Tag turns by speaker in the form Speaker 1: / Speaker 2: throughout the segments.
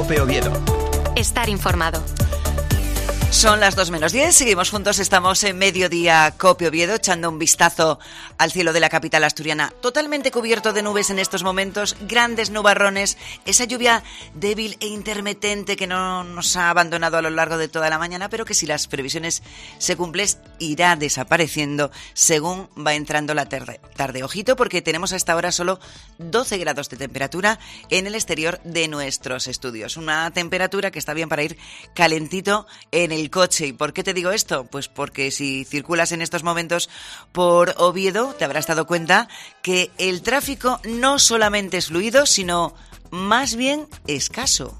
Speaker 1: COPE Oviedo.
Speaker 2: Estar informado.
Speaker 3: Son las 2:10, seguimos juntos, estamos en Mediodía COPE Oviedo, echando un vistazo al cielo de la capital asturiana, totalmente cubierto de nubes en estos momentos, grandes nubarrones, esa lluvia débil e intermitente que no nos ha abandonado a lo largo de toda la mañana, pero que si las previsiones se cumplen irá desapareciendo según va entrando la tarde. Ojito, porque tenemos a esta hora solo 12 grados de temperatura en el exterior de nuestros estudios, una temperatura que está bien para ir calentito en el coche. ¿Y por qué te digo esto? Pues porque si circulas en estos momentos por Oviedo, te habrás dado cuenta que el tráfico no solamente es fluido, sino más bien escaso.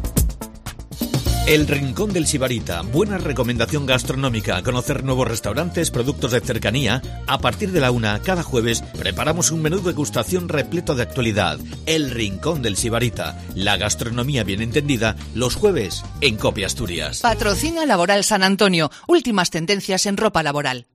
Speaker 4: El Rincón del Sibarita, buena recomendación gastronómica, conocer nuevos restaurantes, productos de cercanía. A partir de la 1 cada jueves preparamos un menú de degustación repleto de actualidad. El Rincón del Sibarita, la gastronomía bien entendida, los jueves en COPE Asturias.
Speaker 5: Patrocina Laboral San Antonio, últimas tendencias en ropa laboral.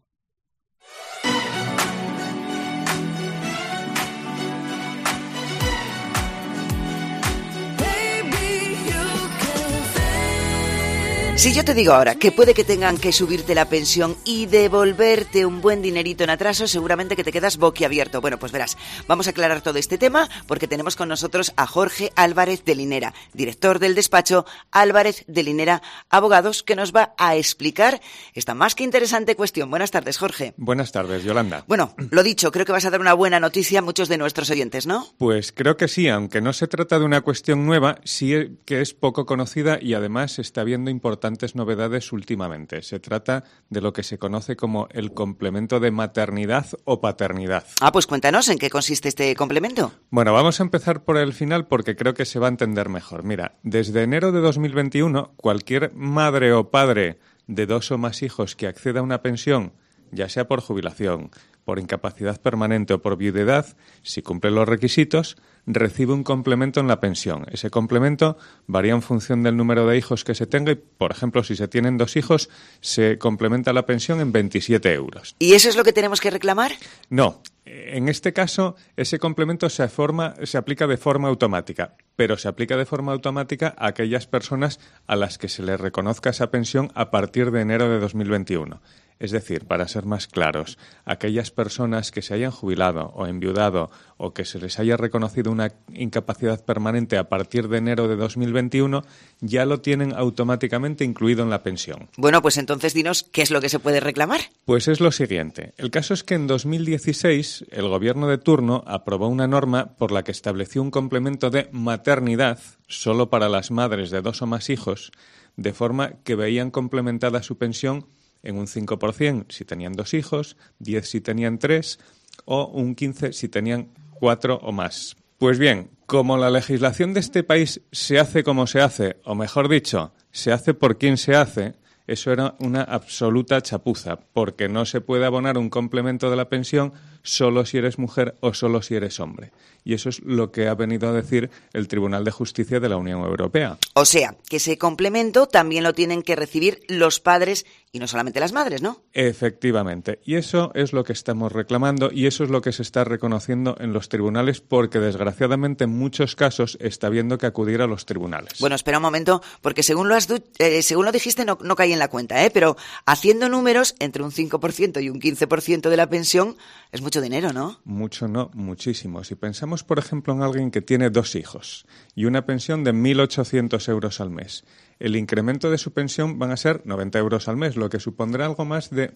Speaker 3: Si yo te digo ahora que puede que tengan que subirte la pensión y devolverte un buen dinerito en atraso, seguramente que te quedas boquiabierto. Bueno, pues verás, vamos a aclarar todo este tema porque tenemos con nosotros a Jorge Álvarez de Linera, director del despacho Álvarez de Linera Abogados, que nos va a explicar esta más que interesante cuestión. Buenas tardes, Jorge.
Speaker 6: Buenas tardes, Yolanda.
Speaker 3: Bueno, lo dicho, creo que vas a dar una buena noticia a muchos de nuestros oyentes, ¿no?
Speaker 6: Pues creo que sí, aunque no se trata de una cuestión nueva, sí que es poco conocida y además está habiendo importantes novedades últimamente. Se trata de lo que se conoce como el complemento de maternidad o paternidad.
Speaker 3: Pues cuéntanos en qué consiste este complemento.
Speaker 6: Bueno, vamos a empezar por el final porque creo que se va a entender mejor. Mira, desde enero de 2021, cualquier madre o padre de 2 o más hijos que acceda a una pensión, ya sea por jubilación, por incapacidad permanente o por viudedad, si cumple los requisitos, recibe un complemento en la pensión. Ese complemento varía en función del número de hijos que se tenga y, por ejemplo, si se tienen 2 hijos, se complementa la pensión en 27 euros.
Speaker 3: ¿Y eso es lo que tenemos que reclamar?
Speaker 6: No. En este caso, ese complemento se aplica de forma automática, pero se aplica de forma automática a aquellas personas a las que se les reconozca esa pensión a partir de enero de 2021. Es decir, para ser más claros, aquellas personas que se hayan jubilado o enviudado o que se les haya reconocido una incapacidad permanente a partir de enero de 2021 ya lo tienen automáticamente incluido en la pensión.
Speaker 3: Bueno, pues entonces dinos qué es lo que se puede reclamar.
Speaker 6: Pues es lo siguiente. El caso es que en 2016 el gobierno de turno aprobó una norma por la que estableció un complemento de maternidad solo para las madres de 2 o más hijos, de forma que veían complementada su pensión en un 5% si tenían 2 hijos, 10 si tenían 3 o un 15 si tenían 4 o más. Pues bien, como la legislación de este país se hace como se hace, o mejor dicho, se hace por quien se hace, eso era una absoluta chapuza, porque no se puede abonar un complemento de la pensión solo si eres mujer o solo si eres hombre. Y eso es lo que ha venido a decir el Tribunal de Justicia de la Unión Europea.
Speaker 3: O sea, que ese complemento también lo tienen que recibir los padres y no solamente las madres, ¿no?
Speaker 6: Efectivamente. Y eso es lo que estamos reclamando y eso es lo que se está reconociendo en los tribunales porque, desgraciadamente, en muchos casos está habiendo que acudir a los tribunales.
Speaker 3: Bueno, espera un momento, porque según lo dijiste no caí en la cuenta, pero haciendo números, entre un 5% y un 15% de la pensión es mucho dinero, ¿no?
Speaker 6: Mucho no, muchísimo. Si pensamos, por ejemplo, en alguien que tiene 2 hijos y una pensión de 1.800 euros al mes, el incremento de su pensión van a ser 90 euros al mes, lo que supondrá algo más de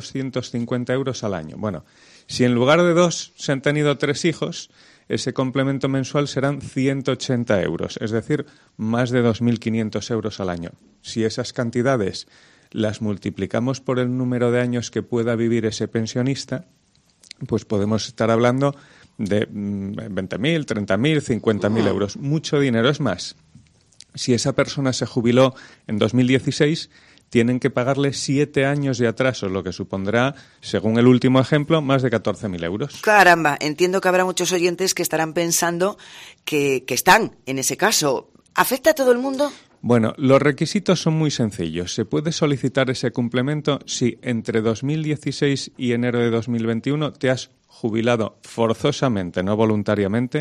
Speaker 6: 1.250 euros al año. Bueno, si en lugar de 2 se han tenido 3 hijos, ese complemento mensual serán 180 euros, es decir, más de 2.500 euros al año. Si esas cantidades las multiplicamos por el número de años que pueda vivir ese pensionista, pues podemos estar hablando de 20.000, 30.000, 50.000 euros. Mucho dinero. Es más, si esa persona se jubiló en 2016, tienen que pagarle 7 años de atraso, lo que supondrá, según el último ejemplo, más de 14.000 euros.
Speaker 3: Caramba, entiendo que habrá muchos oyentes que estarán pensando que están en ese caso. ¿Afecta a todo el mundo?
Speaker 6: Bueno, los requisitos son muy sencillos. Se puede solicitar ese complemento si entre 2016 y enero de 2021 te has jubilado forzosamente, no voluntariamente,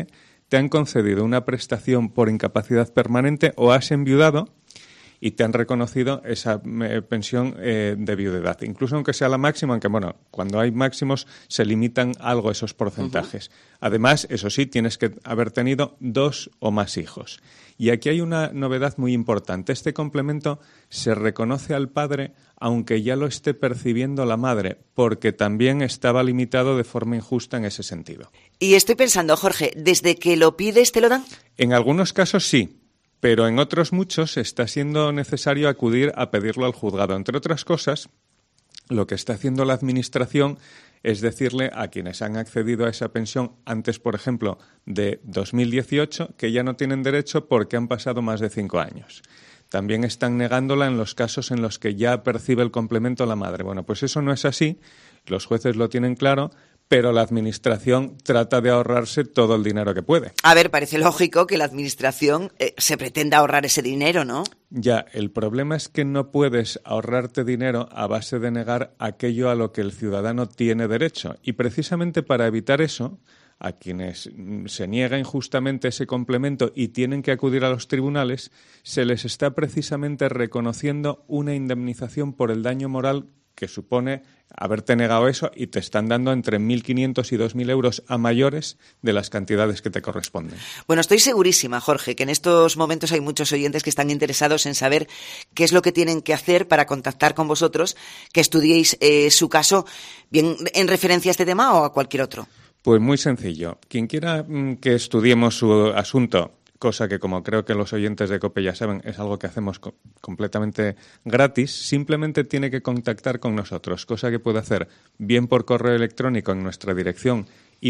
Speaker 6: te han concedido una prestación por incapacidad permanente o has enviudado y te han reconocido esa pensión de viudedad. Incluso aunque sea la máxima, aunque bueno, cuando hay máximos se limitan algo esos porcentajes. Además, eso sí, tienes que haber tenido 2 o más hijos. Y aquí hay una novedad muy importante. Este complemento se reconoce al padre aunque ya lo esté percibiendo la madre, porque también estaba limitado de forma injusta en ese sentido.
Speaker 3: Y estoy pensando, Jorge, ¿desde que lo pides te lo dan?
Speaker 6: En algunos casos sí, pero en otros muchos está siendo necesario acudir a pedirlo al juzgado. Entre otras cosas, lo que está haciendo la Administración es decirle a quienes han accedido a esa pensión antes, por ejemplo, de 2018, que ya no tienen derecho porque han pasado más de 5 años. También están negándola en los casos en los que ya percibe el complemento la madre. Bueno, pues eso no es así, los jueces lo tienen claro, pero la Administración trata de ahorrarse todo el dinero que puede.
Speaker 3: A ver, parece lógico que la Administración se pretenda ahorrar ese dinero, ¿no?
Speaker 6: Ya, el problema es que no puedes ahorrarte dinero a base de negar aquello a lo que el ciudadano tiene derecho. Y precisamente para evitar eso, a quienes se niega injustamente ese complemento y tienen que acudir a los tribunales, se les está precisamente reconociendo una indemnización por el daño moral que supone haberte negado eso y te están dando entre 1.500 y 2.000 euros a mayores de las cantidades que te corresponden.
Speaker 3: Bueno, estoy segurísima, Jorge, que en estos momentos hay muchos oyentes que están interesados en saber qué es lo que tienen que hacer para contactar con vosotros, que estudiéis su caso, bien en referencia a este tema o a cualquier otro.
Speaker 6: Pues muy sencillo. Quien quiera que estudiemos su asunto, cosa que, como creo que los oyentes de COPE ya saben, es algo que hacemos completamente gratis, simplemente tiene que contactar con nosotros, cosa que puede hacer bien por correo electrónico en nuestra dirección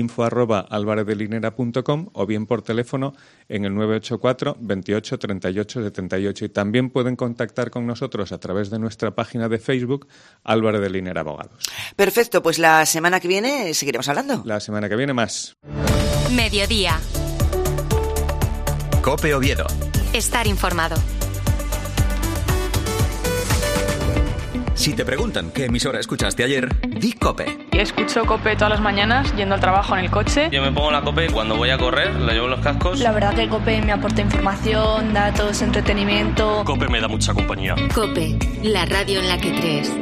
Speaker 6: info@alvarezdelinera.com o bien por teléfono en el 984 28 38 78. Y también pueden contactar con nosotros a través de nuestra página de Facebook, Álvarez de Linera Abogados.
Speaker 3: Perfecto, pues la semana que viene seguiremos hablando.
Speaker 6: La semana que viene más.
Speaker 2: Mediodía.
Speaker 1: COPE Oviedo.
Speaker 2: Estar informado.
Speaker 1: Si te preguntan qué emisora escuchaste ayer, di COPE.
Speaker 7: Escucho COPE todas las mañanas, yendo al trabajo en el coche.
Speaker 8: Yo me pongo la COPE cuando voy a correr, le llevo los cascos.
Speaker 9: La verdad que COPE me aporta información, datos, entretenimiento.
Speaker 8: COPE me da mucha compañía.
Speaker 2: COPE, la radio en la que crees.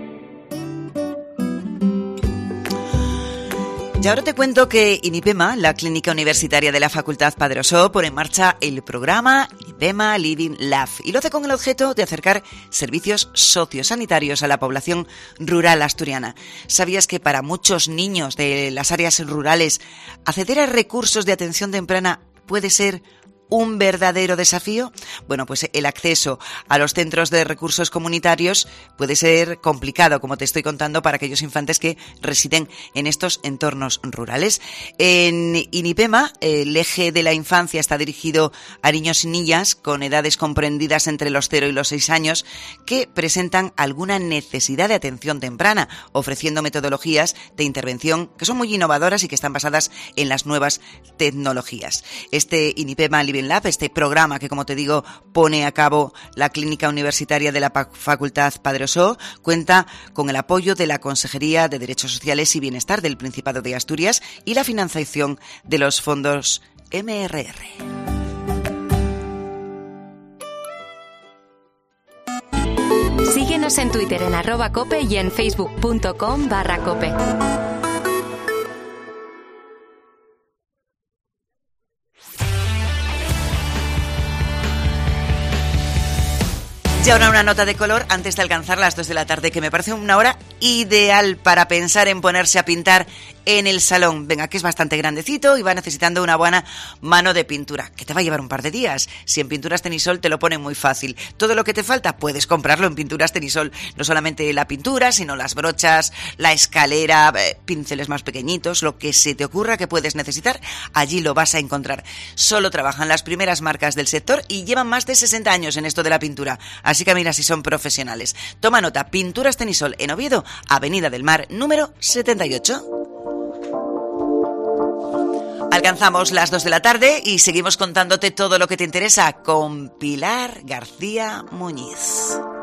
Speaker 3: Y ahora te cuento que INIPEMA, la Clínica Universitaria de la Facultad Padre Osó, pone en marcha el programa INIPEMA Living Lab y lo hace con el objeto de acercar servicios sociosanitarios a la población rural asturiana. ¿Sabías que para muchos niños de las áreas rurales acceder a recursos de atención temprana puede ser un verdadero desafío? Bueno, pues el acceso a los centros de recursos comunitarios puede ser complicado, como te estoy contando, para aquellos infantes que residen en estos entornos rurales. En INIPEMA, el eje de la infancia está dirigido a niños y niñas con edades comprendidas entre los 0 y los 6 años que presentan alguna necesidad de atención temprana, ofreciendo metodologías de intervención que son muy innovadoras y que están basadas en las nuevas tecnologías. Este INIPEMA Living Lab, este programa que, como te digo, pone a cabo la Clínica Universitaria de la Facultad Padre Osó, cuenta con el apoyo de la Consejería de Derechos Sociales y Bienestar del Principado de Asturias y la financiación de los fondos MRR.
Speaker 2: Síguenos en Twitter en @cope y en facebook.com/cope.
Speaker 3: Y ahora una nota de color antes de alcanzar las 2 de la tarde, que me parece una hora ideal para pensar en ponerse a pintar en el salón. Venga, que es bastante grandecito y va necesitando una buena mano de pintura, que te va a llevar un par de días. Si en Pinturas Tenisol te lo ponen muy fácil. Todo lo que te falta puedes comprarlo en Pinturas Tenisol. No solamente la pintura, sino las brochas, la escalera, pinceles más pequeñitos, lo que se te ocurra que puedes necesitar, allí lo vas a encontrar. Solo trabajan las primeras marcas del sector y llevan más de 60 años en esto de la pintura. Así que mira si son profesionales. Toma nota, Pinturas Tenisol en Oviedo, Avenida del Mar, número 78. Alcanzamos las 2 de la tarde y seguimos contándote todo lo que te interesa con Pilar García Muñiz.